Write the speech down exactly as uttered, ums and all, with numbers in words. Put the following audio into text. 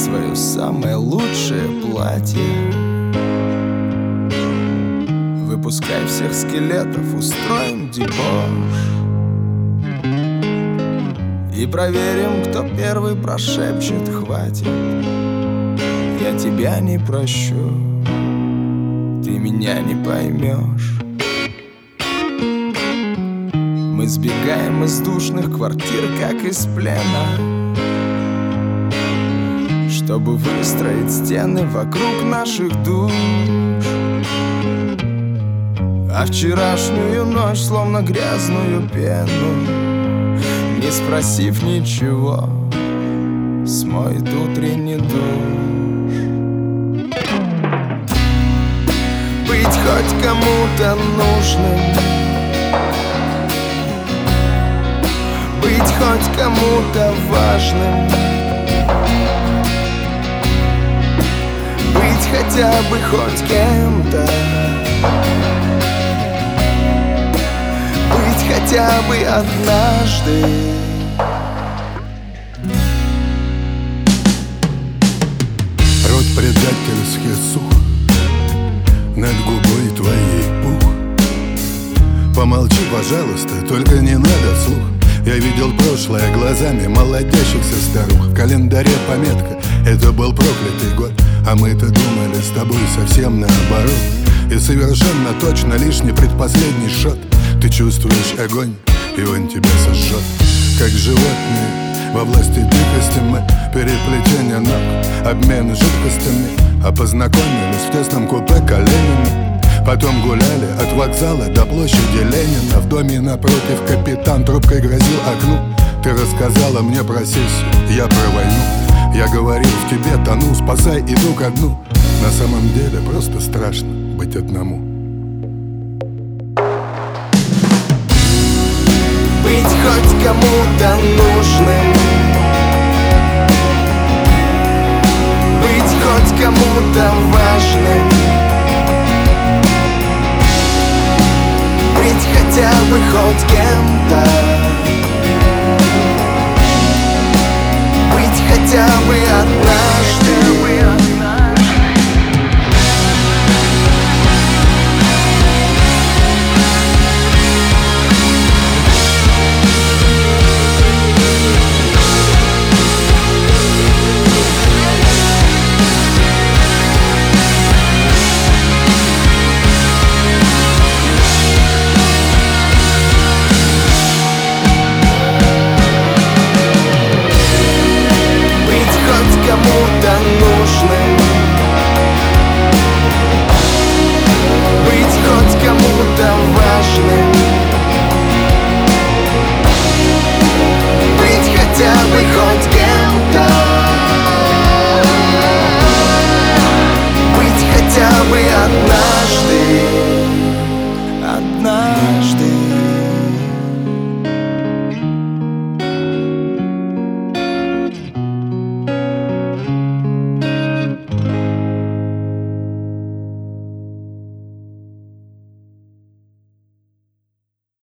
свое самое лучшее платье. Выпускай всех скелетов, устроим дебош и проверим, кто первый прошепчет «хватит». Я тебя не прощу, ты меня не поймешь. Мы сбегаем из душных квартир, как из плена, чтобы выстроить стены вокруг наших душ. А вчерашнюю ночь, словно грязную пену, не спросив ничего, смоет утренний душ. Быть хоть кому-то нужным, быть хоть кому-то важным, быть хотя бы хоть кем-то, быть хотя бы однажды. Рот предательски сух, над губой твоей пух. Помолчи, пожалуйста, только не надо вслух. Я видел прошлое глазами молодящихся старух. В календаре пометка, это был проклятый год, а мы-то думали с тобой совсем наоборот. И совершенно точно лишний предпоследний шот. Ты чувствуешь огонь, и он тебя сожжет. Как животные во власти дикости мы, переплетение ног, обмен жидкостями. А познакомились в тесном купе коленями. Потом гуляли от вокзала до площади Ленина. В доме напротив капитан трубкой грозил окну. Ты рассказала мне про сессию, я про войну. Я говорил, в тебе тону, спасай, иду ко дну. На самом деле просто страшно быть одному. Быть хоть кому-то нужным, быть хоть кому-то важным, быть хотя бы хоть кем-то,